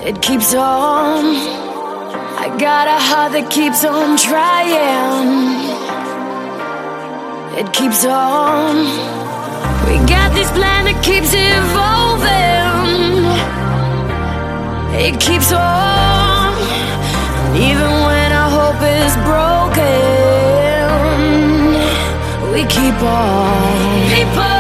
It keeps on. I got a heart that keeps on trying. It keeps on. We got this plan that keeps evolving. It keeps on. Even when our hope is broken, we keep on. Keep on.